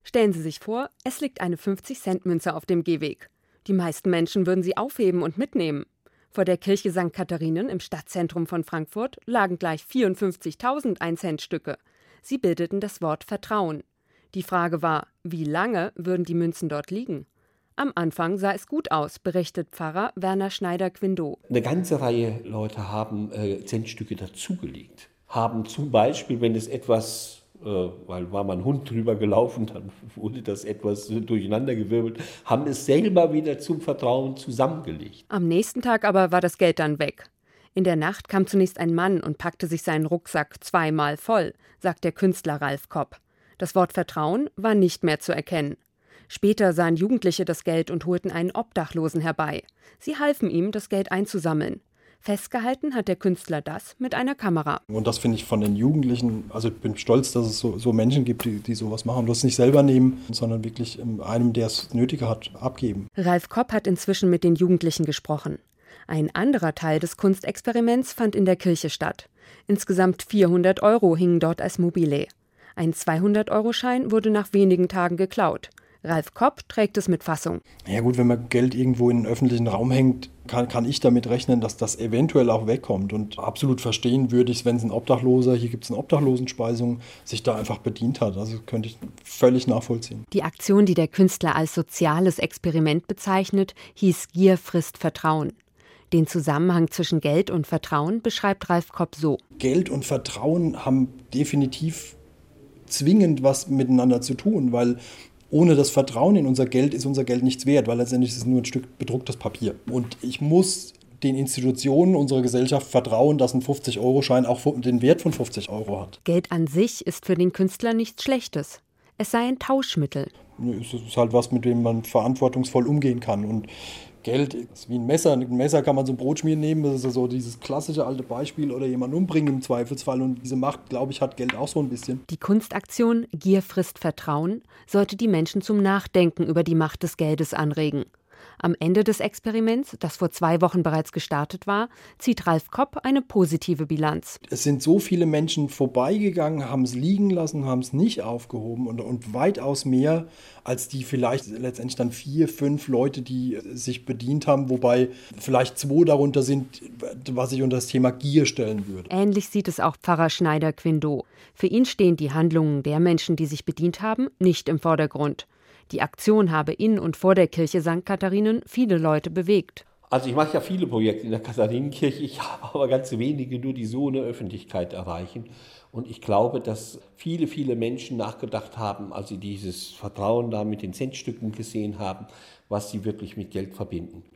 Stellen Sie sich vor, es liegt eine 50-Cent-Münze auf dem Gehweg. Die meisten Menschen würden sie aufheben und mitnehmen. Vor der Kirche St. Katharinen im Stadtzentrum von Frankfurt lagen gleich 54.000 1-Cent-Stücke. Sie bildeten das Wort Vertrauen. Die Frage war, wie lange würden die Münzen dort liegen? Am Anfang sah es gut aus, berichtet Pfarrer Werner Schneider-Quindow. Eine ganze Reihe Leute haben Centstücke dazugelegt. Haben zum Beispiel, wenn es etwas, weil war mal ein Hund drüber gelaufen, dann wurde das etwas durcheinandergewirbelt, haben es selber wieder zum Vertrauen zusammengelegt. Am nächsten Tag aber war das Geld dann weg. In der Nacht kam zunächst ein Mann und packte sich seinen Rucksack zweimal voll, sagt der Künstler Ralf Kopp. Das Wort Vertrauen war nicht mehr zu erkennen. Später sahen Jugendliche das Geld und holten einen Obdachlosen herbei. Sie halfen ihm, das Geld einzusammeln. Festgehalten hat der Künstler das mit einer Kamera. Und das finde ich von den Jugendlichen, also ich bin stolz, dass es so Menschen gibt, die sowas machen. Das nicht selber nehmen, sondern wirklich einem, der es nötiger hat, abgeben. Ralf Kopp hat inzwischen mit den Jugendlichen gesprochen. Ein anderer Teil des Kunstexperiments fand in der Kirche statt. Insgesamt 400 € hingen dort als Mobile. Ein 200-Euro-Schein wurde nach wenigen Tagen geklaut. Ralf Kopp trägt es mit Fassung. Ja gut, wenn man Geld irgendwo in den öffentlichen Raum hängt, kann ich damit rechnen, dass das eventuell auch wegkommt. Und absolut verstehen würde ich es, wenn es ein Obdachloser, hier gibt es eine Obdachlosenspeisung, sich da einfach bedient hat. Also könnte ich völlig nachvollziehen. Die Aktion, die der Künstler als soziales Experiment bezeichnet, hieß Gier frisst Vertrauen. Den Zusammenhang zwischen Geld und Vertrauen beschreibt Ralf Kopp so. Geld und Vertrauen haben definitiv zwingend was miteinander zu tun, weil ohne das Vertrauen in unser Geld ist unser Geld nichts wert, weil letztendlich ist es nur ein Stück bedrucktes Papier. Und ich muss den Institutionen unserer Gesellschaft vertrauen, dass ein 50-Euro-Schein auch den Wert von 50 € hat. Geld an sich ist für den Künstler nichts Schlechtes. Es sei ein Tauschmittel. Es ist halt was, mit dem man verantwortungsvoll umgehen kann. Und Geld ist wie ein Messer. Ein Messer kann man zum Brotschmieren nehmen. Das ist so dieses klassische alte Beispiel. Oder jemanden umbringen im Zweifelsfall. Und diese Macht, glaube ich, hat Geld auch so ein bisschen. Die Kunstaktion Gier frisst Vertrauen sollte die Menschen zum Nachdenken über die Macht des Geldes anregen. Am Ende des Experiments, das vor 2 Wochen bereits gestartet war, zieht Ralf Kopp eine positive Bilanz. Es sind so viele Menschen vorbeigegangen, haben es liegen lassen, haben es nicht aufgehoben und weitaus mehr als die vielleicht letztendlich dann 4, 5 Leute, die sich bedient haben, wobei vielleicht 2 darunter sind, was ich unter das Thema Gier stellen würde. Ähnlich sieht es auch Pfarrer Schneider-Quindow. Für ihn stehen die Handlungen der Menschen, die sich bedient haben, nicht im Vordergrund. Die Aktion habe in und vor der Kirche St. Katharinen viele Leute bewegt. Also ich mache ja viele Projekte in der Katharinenkirche, ich habe aber ganz wenige, nur die so eine Öffentlichkeit erreichen. Und ich glaube, dass viele Menschen nachgedacht haben, als sie dieses Vertrauen da mit den Centstücken gesehen haben, was sie wirklich mit Geld verbinden.